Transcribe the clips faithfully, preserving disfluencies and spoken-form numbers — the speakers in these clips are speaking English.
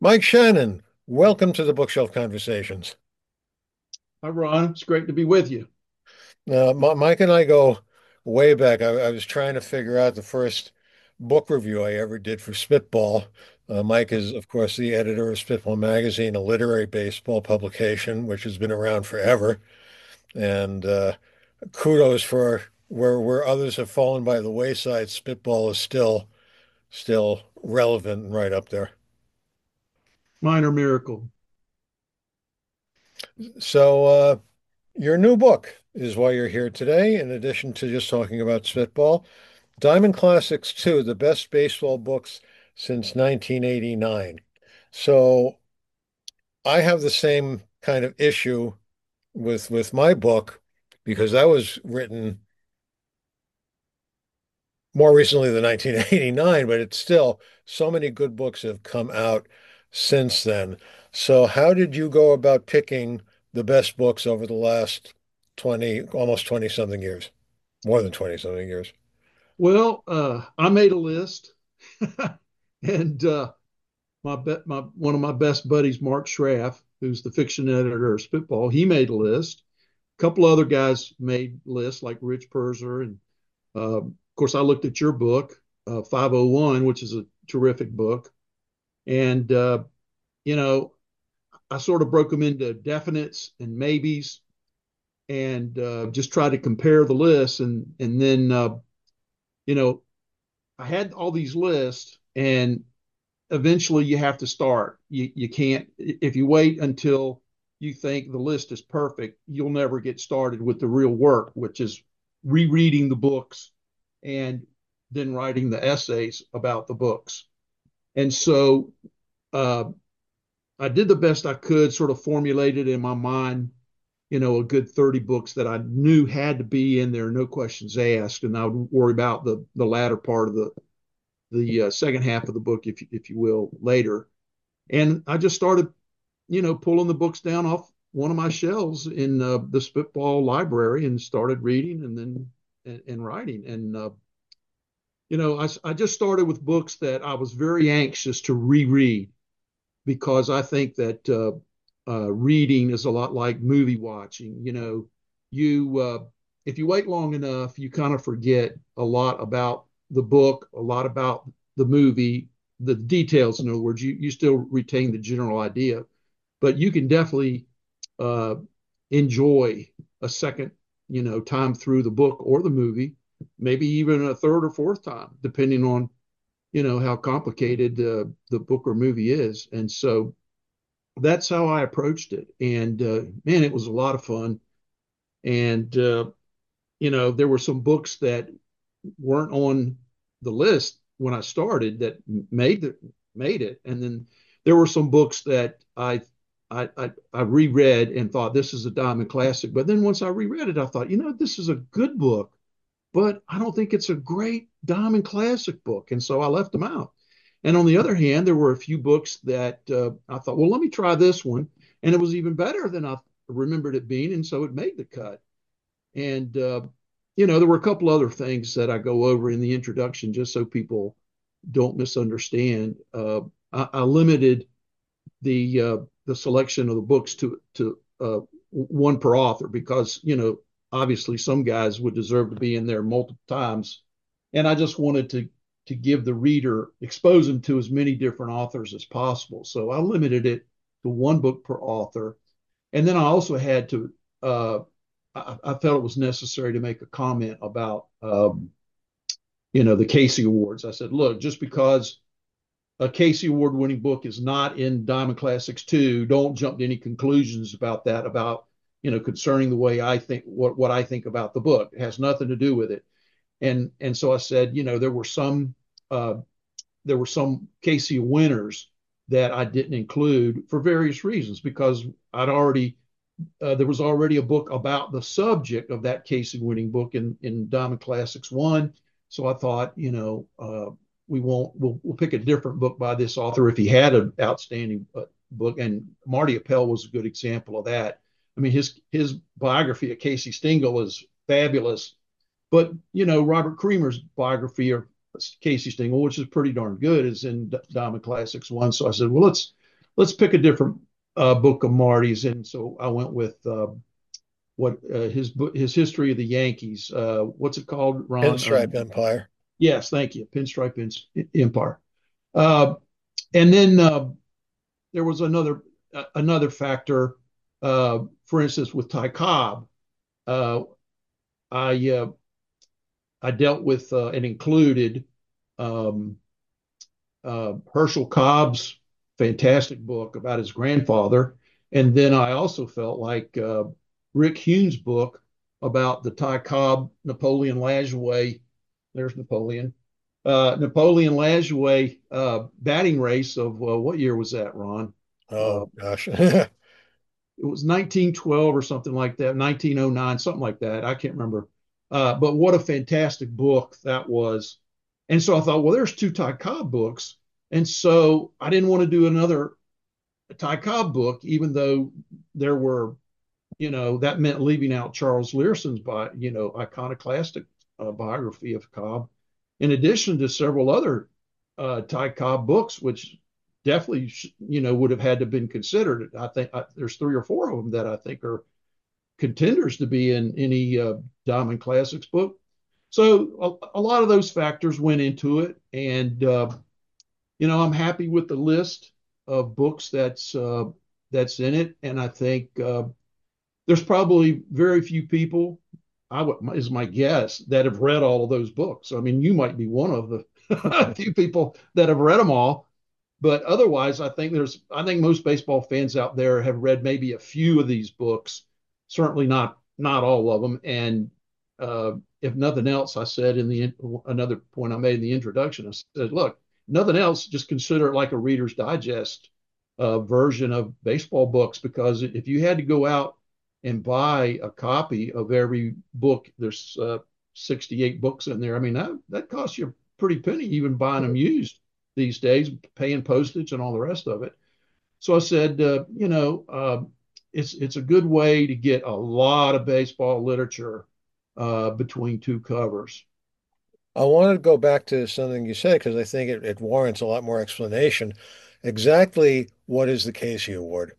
Mike Shannon, welcome to the Bookshelf Conversations. Hi, Ron. It's great to be with you. Uh, M- Mike and I go way back. I, I was trying to figure out the first book review I ever did for Spitball. Uh, Mike is, of course, the editor of Spitball Magazine, a literary baseball publication, which has been around forever. And uh, kudos for where where others have fallen by the wayside. Spitball is still still relevant and right up there. Minor miracle. So, uh, your new book is why you're here today, in addition to just talking about Spitball. Diamond Classics two, the best baseball books since nineteen eighty-nine. So I have the same kind of issue with with my book because that was written more recently than nineteen eighty-nine, but it's still so many good books have come out since then. So how did you go about picking the best books over the last twenty, almost twenty something years? More than twenty something years. Well, uh, I made a list, and uh, my, be- my one of my best buddies, Mark Schraff, who's the fiction editor of Spitball, he made a list. A couple other guys made lists, like Rich Purser, and uh, of course, I looked at your book, uh, five oh one, which is a terrific book, and uh, you know, I sort of broke them into definites and maybes, and uh, just tried to compare the lists, and and then uh, you know I had all these lists, and eventually you have to start. You you can't if you wait until you think the list is perfect, you'll never get started with the real work, which is rereading the books and then writing the essays about the books. And so uh, I did the best I could, sort of formulated in my mind, you know, a good thirty books that I knew had to be in there, no questions asked, and I would worry about the the latter part of the the uh, second half of the book, if if you will, later. And I just started, you know, pulling the books down off one of my shelves in uh, the Spitball library and started reading and then and, and writing. And uh, you know, I I just started with books that I was very anxious to reread because I think that uh, uh, reading is a lot like movie watching. You know, you uh, if you wait long enough, you kind of forget a lot about the book, a lot about the movie, the details. In other words, you you still retain the general idea, but you can definitely uh, enjoy a second, you know, time through the book or the movie, maybe even a third or fourth time, depending on you know how complicated uh, the book or movie is. And so that's how I approached it. And uh, man, it was a lot of fun. And uh, you know, there were some books that weren't on the list when I started that made the, made it, and then there were some books that I I, I, I reread and thought this is a diamond classic. But then once I reread it, I thought, you know, this is a good book, but I don't think it's a great diamond classic book. And so I left them out. And on the other hand, there were a few books that uh, I thought, well, let me try this one. And it was even better than I remembered it being. And so it made the cut. And, uh, you know, there were a couple other things that I go over in the introduction just so people don't misunderstand. Uh, I, I limited the uh, the selection of the books to to uh, one per author because you know obviously some guys would deserve to be in there multiple times, and I just wanted to to give the reader expose them to as many different authors as possible. So I limited it to one book per author, and then I also had to. Uh, I, I felt it was necessary to make a comment about um, you know the Casey Awards. I said, look, just because a Casey Award winning book is not in Diamond Classics two, don't jump to any conclusions about that, about, you know, concerning the way I think, what, what I think about the book. It has nothing to do with it. And, and so I said, you know, there were some, uh, there were some Casey winners that I didn't include for various reasons because I'd already, uh, there was already a book about the subject of that Casey winning book in, in Diamond Classics one. So I thought, you know, uh, we won't, we'll, we'll pick a different book by this author if he had an outstanding uh, book. And Marty Appel was a good example of that. I mean, his, his biography of Casey Stengel is fabulous, but, you know, Robert Creamer's biography of Casey Stengel, which is pretty darn good, is in Diamond Classics one. So I said, well, let's, let's pick a different uh, book of Marty's. And so I went with uh, what uh, his book, his history of the Yankees. Uh, what's it called, Ron? Pinstripe Um, Empire. yes, thank you. Pinstripe Empire. Uh, and then uh, there was another uh, another factor. Uh, for instance, with Ty Cobb, uh, I uh, I dealt with uh, and included um, uh, Herschel Cobb's fantastic book about his grandfather, and then I also felt like uh, Rick Hume's book about the Ty Cobb Napoleon Lajoie. There's Napoleon. Uh, Napoleon Lajoie uh, batting race of uh, what year was that, Ron? Uh, Oh gosh. it was nineteen twelve or something like that, nineteen oh nine, something like that. I can't remember. Uh, but what a fantastic book that was. And so I thought, well, there's two Ty Cobb books. And so I didn't want to do another Ty Cobb book, even though there were, you know, that meant leaving out Charles Learson's, by, you know, iconoclastic uh, biography of Cobb, in addition to several other uh, Ty Cobb books, which definitely, you know, would have had to have been considered. I think I, there's three or four of them that I think are contenders to be in any uh, Diamond Classics book. So a, a, lot of those factors went into it, and uh, you know, I'm happy with the list of books that's uh, that's in it, and I think uh, there's probably very few people, I w- is my guess, that have read all of those books. I mean, you might be one of the few people that have read them all, but otherwise, I think there's, I think most baseball fans out there have read maybe a few of these books, certainly not not all of them. And uh, if nothing else, I said in the another point I made in the introduction, I said, look, nothing else, just consider it like a Reader's Digest uh, version of baseball books, because if you had to go out and buy a copy of every book, there's uh, sixty-eight books in there. I mean, that that costs you a pretty penny, even buying them used these days, paying postage and all the rest of it. So I said, uh, you know, uh, it's it's a good way to get a lot of baseball literature uh, between two covers. I wanted to go back to something you said because I think it, it warrants a lot more explanation. Exactly what is the Casey Award?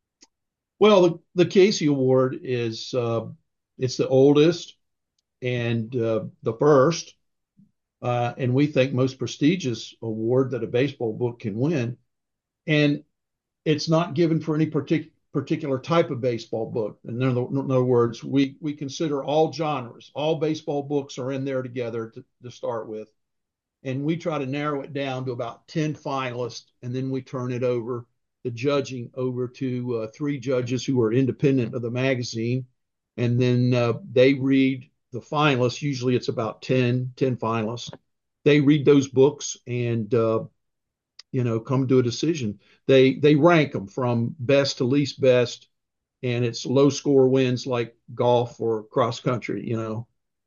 Well, the, the Casey Award is uh, it's the oldest and uh, the first, uh, and we think most prestigious award that a baseball book can win. And it's not given for any partic- particular type of baseball book. In other, in other words, we we consider all genres, all baseball books are in there together to, to start with, and we try to narrow it down to about ten finalists, and then we turn it over, the judging over to uh, three judges who are independent of the magazine, and then uh, they read the finalists. Usually it's about ten, ten finalists. They read those books and uh, you know, come to a decision. They they rank them from best to least best, and it's low score wins like golf or cross country. You know,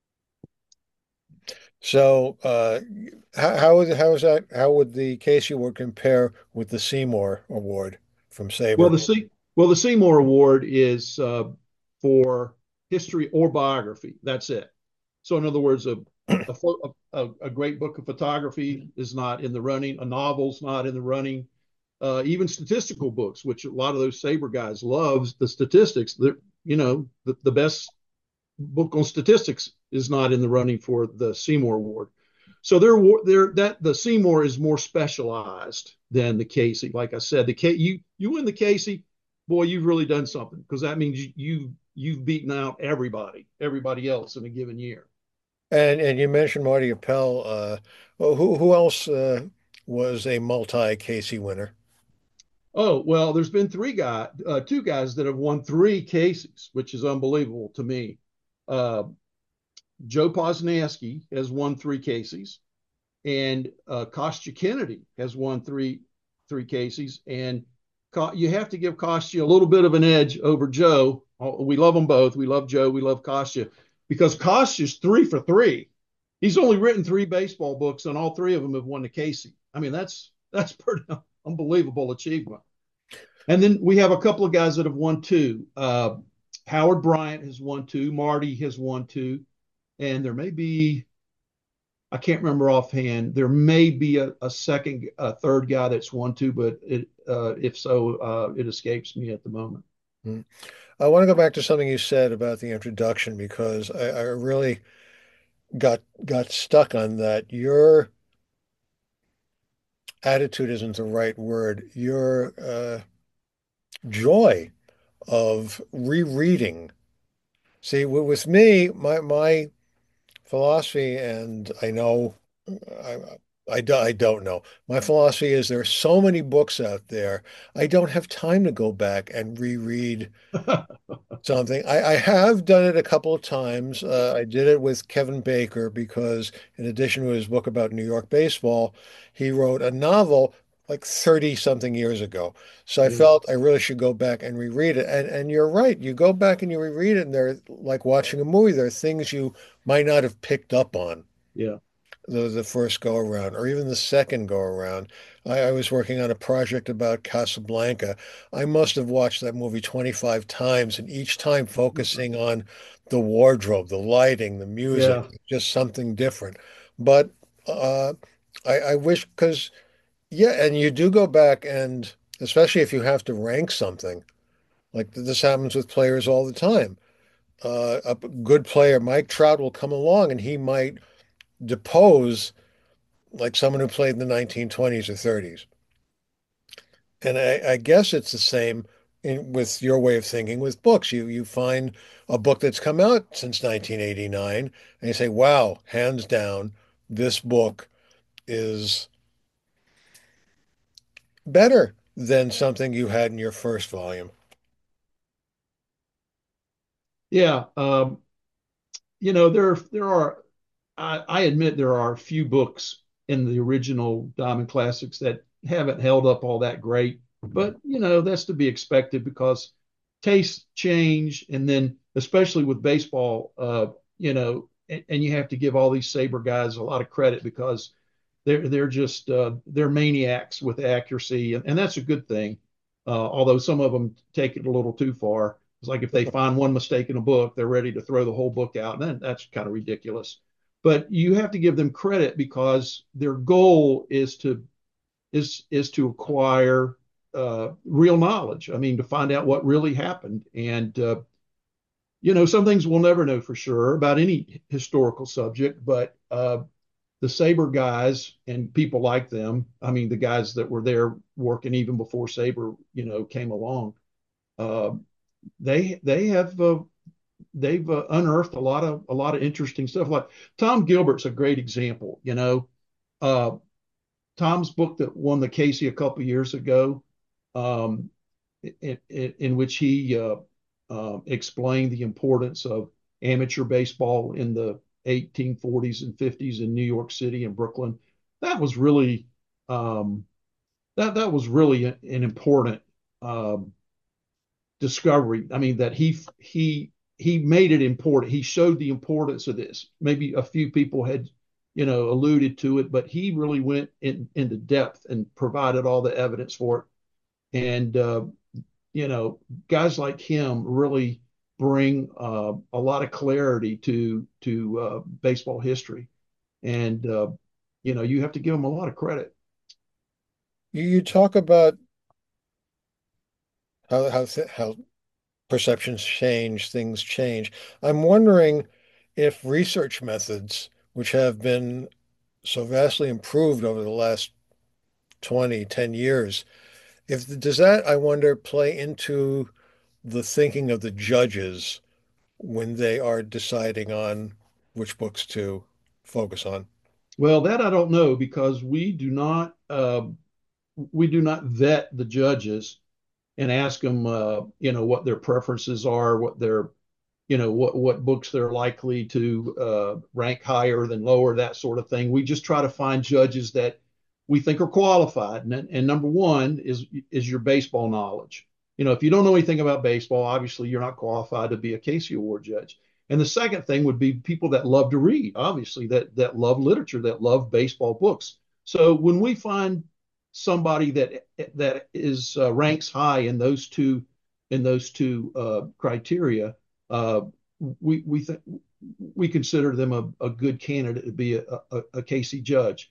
So, uh, how how is how is that? How would the Casey Award compare with the Seymour Award from well Saber? the C, well the Seymour Award is uh, for history or biography. That's it. So in other words, a a, a a great book of photography is not in the running. A novel's not in the running. Uh, even statistical books, which a lot of those Saber guys loves the statistics. That you know, the, the best book on statistics is not in the running for the Seymour Award. So they're, they're that the Seymour is more specialized than the Casey. Like I said, the K, you you win the Casey, boy, you've really done something, because that means you, you you've beaten out everybody, everybody else in a given year. And and you mentioned Marty Appel. Uh, well, who who else uh, was a multi-Casey winner? Oh well, there's been three guys, uh, two guys that have won three Caseys, which is unbelievable to me. Uh, Joe Posnanski has won three Caseys, and uh, Kostya Kennedy has won three three Caseys, and you have to give Kostya a little bit of an edge over Joe. We love them both. We love Joe. We love Kostya, because Kostya's three for three. He's only written three baseball books, and all three of them have won the Casey. I mean, that's that's pretty unbelievable achievement. And then we have a couple of guys that have won two. Uh, Howard Bryant has won two. Marty has won two, and there may be, I can't remember offhand. There may be a, a second, a third guy that's won too, but it, uh, if so, uh, it escapes me at the moment. Mm. I want to go back to something you said about the introduction because I, I really got got stuck on that. Your attitude isn't the right word. Your uh, joy of rereading. See, w- with me, my my philosophy, and I know I, I, do- I don't know. My philosophy is there are so many books out there. I don't have time to go back and reread something. I, I have done it a couple of times. Uh, I did it with Kevin Baker because, in addition to his book about New York baseball, he wrote a novel like thirty something years ago. So I Yeah, felt I really should go back and reread it. And and you're right. You go back and you reread it, and they're like watching a movie. There are things you might not have picked up on yeah, the the first go around or even the second go around. I, I was working on a project about Casablanca. I must have watched that movie twenty-five times and each time focusing on the wardrobe, the lighting, the music, yeah, just something different. But uh, I, I wish because yeah, and you do go back and especially if you have to rank something, like this happens with players all the time. Uh, a good player, Mike Trout, will come along and he might depose like someone who played in the nineteen twenties or thirties. And I, I guess it's the same in, with your way of thinking with books. You you find a book that's come out since nineteen eighty-nine, and you say, "Wow, hands down, this book is better than something you had in your first volume." yeah. Um, you know, there there are. I, I admit there are a few books in the original Diamond Classics that haven't held up all that great, but you know that's to be expected because tastes change, and then especially with baseball, uh, you know, and, and you have to give all these Saber guys a lot of credit because they're they're just uh, they're maniacs with accuracy, and, and that's a good thing. Uh, although some of them take it a little too far. It's like if they find one mistake in a book, they're ready to throw the whole book out, and then that's kind of ridiculous. But you have to give them credit because their goal is to is is to acquire uh, real knowledge. I mean, to find out what really happened, and uh, you know, some things we'll never know for sure about any historical subject, but uh, the Saber guys and people like them, I mean, the guys that were there working even before Saber, you know, came along, uh, they they have uh, they've uh, unearthed a lot of a lot of interesting stuff. Like Tom Gilbert's a great example. You know, uh, Tom's book that won the Casey a couple of years ago, um, in, in, in which he uh, uh, explained the importance of amateur baseball in the eighteen forties and fifties in New York City and Brooklyn. That was really um, that that was really an important um, discovery. I mean that he he he made it important. He showed the importance of this. Maybe a few people had, you know, alluded to it, but he really went in, into depth and provided all the evidence for it. And uh, you know, guys like him really bring uh, a lot of clarity to to uh, baseball history, and uh, you know, you have to give him a lot of credit. You, you talk about how how th how perceptions change, things change. I'm wondering if research methods, which have been so vastly improved over the last twenty, ten years, if does that, I wonder, play into the thinking of the judges when they are deciding on which books to focus on? Well, that I don't know because we do not uh, we do not vet the judges and ask them, uh, you know, what their preferences are, what their, you know, what what books they're likely to uh, rank higher than lower, that sort of thing. We just try to find judges that we think are qualified. And, and number one is is your baseball knowledge. You know, if you don't know anything about baseball, obviously you're not qualified to be a Casey Award judge. And the second thing would be people that love to read, obviously that that love literature, that love baseball books. So when we find somebody that that is uh, ranks high in those two in those two uh, criteria, uh, we we think we consider them a, a good candidate to be a, a, a Casey Judge.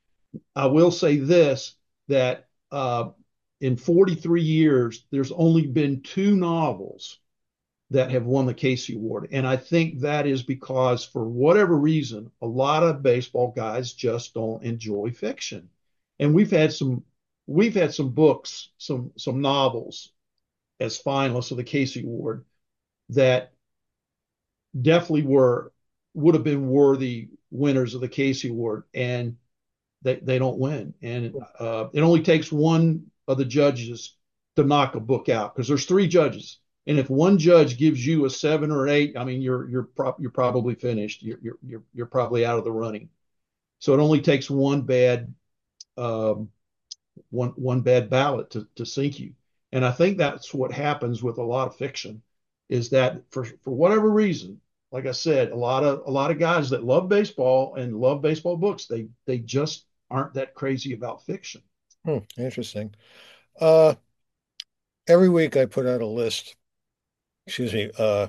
I will say this, that uh, in forty-three years, there's only been two novels that have won the Casey Award. And I think that is because, for whatever reason, a lot of baseball guys just don't enjoy fiction. And we've had some we've had some books, some some novels as finalists of the Casey Award that definitely were would have been worthy winners of the Casey Award, and they they don't win. And uh, it only takes one of the judges to knock a book out, because there's three judges, and if one judge gives you a seven or an eight, I mean, you're you're pro- you're probably finished. You're you're you're you're probably out of the running. So it only takes one bad um, one one bad ballot to to sink you. And I think that's what happens with a lot of fiction, is that for for whatever reason, like I said, a lot of a lot of guys that love baseball and love baseball books, they they just aren't that crazy about fiction. Hmm, interesting. Uh, every week I put out a list, excuse me, uh,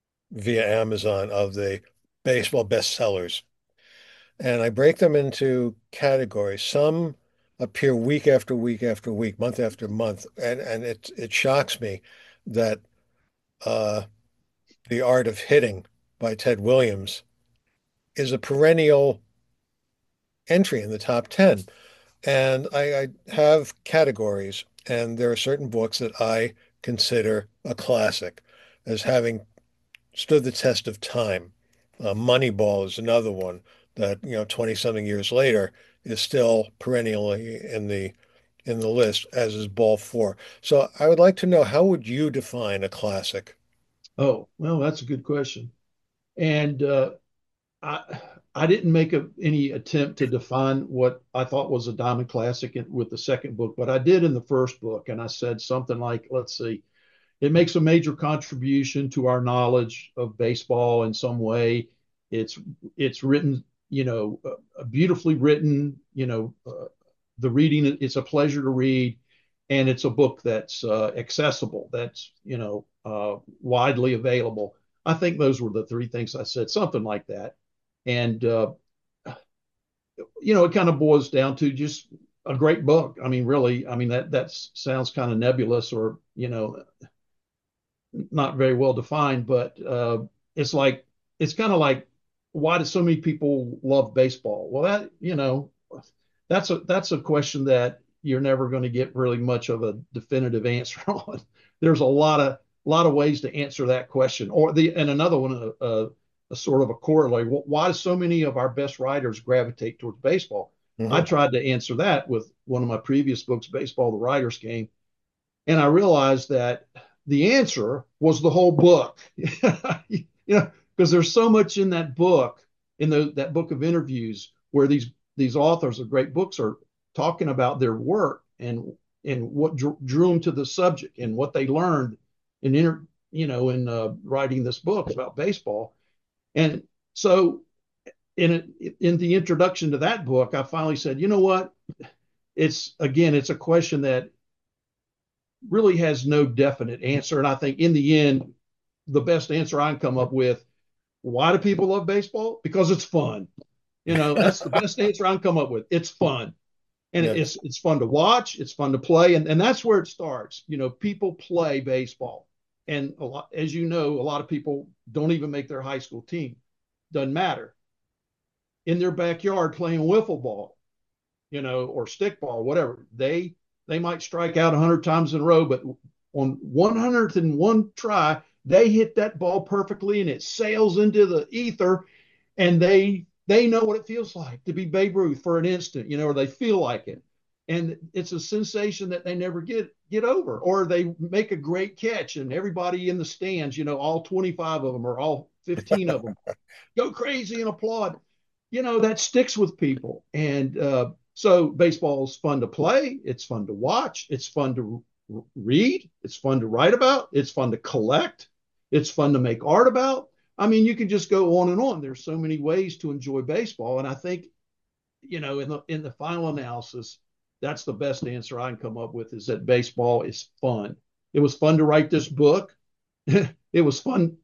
via Amazon of the baseball bestsellers. And I break them into categories. Some appear week after week after week, month after month, and and it it shocks me that uh, The Art of Hitting by Ted Williams is a perennial entry in the top ten. And I, I have categories, and there are certain books that I consider a classic as having stood the test of time. Uh, Moneyball is another one that, you know, twenty something years later is still perennially in the in the list, as is Ball Four. So I would like to know, how would you define a classic? Oh, well, that's a good question. And uh, I I didn't make a, any attempt to define what I thought was a Diamond Classic in, with the second book, but I did in the first book, and I said something like, let's see, it makes a major contribution to our knowledge of baseball in some way. It's it's written, you know, uh, beautifully written. You know, uh, the reading, it's a pleasure to read, and it's a book that's uh, accessible. That's, you know, uh, widely available. I think those were the three things I said, something like that. And uh, you know, it kind of boils down to just a great book. I mean, really, I mean, that that sounds kind of nebulous, or, you know, not very well defined, but uh, it's like, it's kind of like, why do so many people love baseball? Well, that, you know, that's a that's a question that you're never going to get really much of a definitive answer on. There's a lot of a lot of ways to answer that question. Or the and another one, a, a, a sort of a corollary. Why do so many of our best writers gravitate towards baseball? I Hmm. tried to answer that with one of my previous books, Baseball: The Writer's Game, and I realized that the answer was the whole book. You know, because there's so much in that book, in the, that book of interviews, where these these authors of great books are talking about their work, and and what drew, drew them to the subject, and what they learned in inter, you know, in uh, writing this book about baseball. And so, in it, in the introduction to that book, I finally said, you know what? It's again, it's a question that really has no definite answer. And I think in the end, the best answer I can come up with, why do people love baseball? Because it's fun. You know, that's the best answer I can come up with. It's fun. And Yeah. it's it's fun to watch, it's fun to play, and, and that's where it starts. You know, people play baseball. And a lot, as you know, a lot of people don't even make their high school team. Doesn't matter. In their backyard playing wiffle ball, you know, or stickball, whatever. They they might strike out a hundred times in a row, but on one hundredth and one try, they hit that ball perfectly, and it sails into the ether, and they they know what it feels like to be Babe Ruth for an instant, you know, or they feel like it. And it's a sensation that they never get get over. Or they make a great catch, and everybody in the stands, you know, all twenty-five of them or all fifteen of them go crazy and applaud. You know, that sticks with people. And uh, so baseball is fun to play. It's fun to watch. It's fun to read. It's fun to write about. It's fun to collect. It's fun to make art about. I mean, you can just go on and on. There's so many ways to enjoy baseball. And I think, you know, in the in the final analysis, that's the best answer I can come up with, is that baseball is fun. It was fun to write this book. It was fun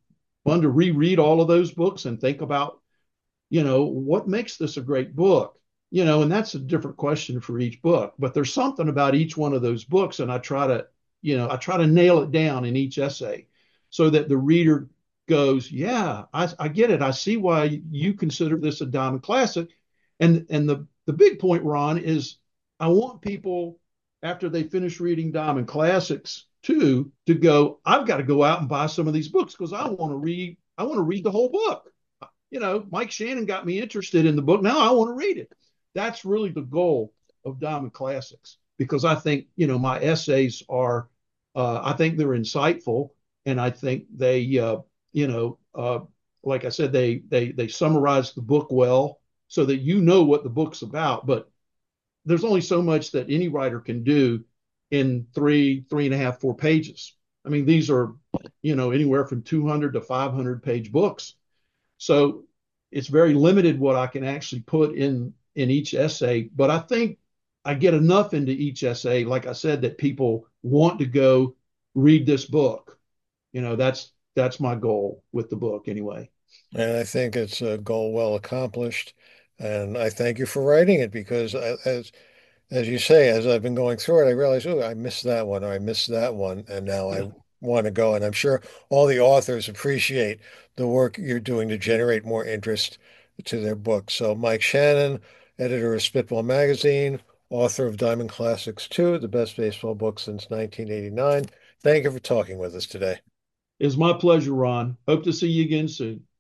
fun to reread all of those books and think about, you know, what makes this a great book? You know, and that's a different question for each book, but there's something about each one of those books. And I try to, you know, I try to nail it down in each essay so that the reader goes, yeah, I, I get it. I see why you consider this a diamond classic. And and the the big point, Ron, is I want people after they finish reading Diamond Classics too to go, I've got to go out and buy some of these books because I want to read, I want to read the whole book. You know, Mike Shannon got me interested in the book. Now I want to read it. That's really the goal of Diamond Classics because I think, you know, my essays are, uh, I think they're insightful, and I think they, uh, you know, uh, like I said, they they they summarize the book well so that you know what the book's about. But there's only so much that any writer can do in three, three and a half, four pages. I mean, these are, you know, anywhere from two hundred to five hundred page books. So it's very limited what I can actually put in in each essay. But I think I get enough into each essay, like I said, that people want to go read this book. You know, that's that's my goal with the book anyway. And I think it's a goal well accomplished. And I thank you for writing it because I, as as you say, as I've been going through it, I realize, oh, I missed that one or I missed that one, and now Yeah. I want to go. And I'm sure all the authors appreciate the work you're doing to generate more interest to their books. So Mike Shannon, editor of Spitball Magazine, author of Diamond Classics two, the best baseball book since nineteen eighty-nine. Thank you for talking with us today. It's my pleasure, Ron. Hope to see you again soon.